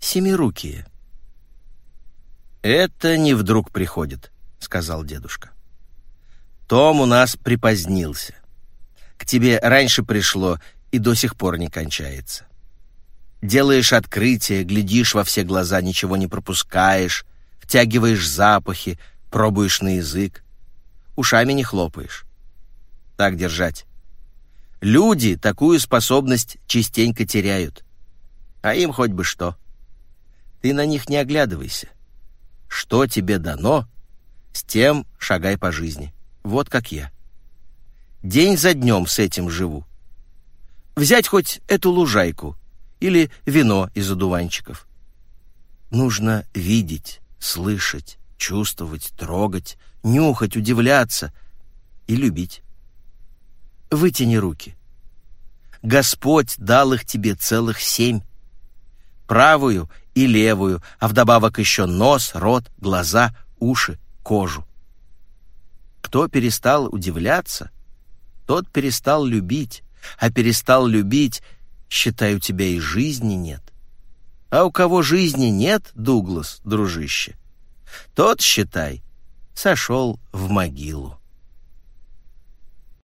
семирукие. «Это не вдруг приходит», — сказал дедушка. «Том у нас припозднился. К тебе раньше пришло и до сих пор не кончается. Делаешь открытие, глядишь во все глаза, ничего не пропускаешь, втягиваешь запахи, пробуешь на язык, ушами не хлопаешь. Так держать. Люди такую способность частенько теряют, а им хоть бы что. Ты на них не оглядывайся. Что тебе дано, с тем шагай по жизни. Вот как я. День за днем с этим живу. Взять хоть эту лужайку или вино из одуванчиков. Нужно видеть, слышать, чувствовать, трогать, нюхать, удивляться и любить. Вытяни руки. Господь дал их тебе целых 7. Правую и левую, а вдобавок еще нос, рот, глаза, уши, кожу. Кто перестал удивляться, тот перестал любить, а перестал любить, считай, у тебя и жизни нет. А у кого жизни нет, Дуглас, дружище, тот, считай, сошел в могилу.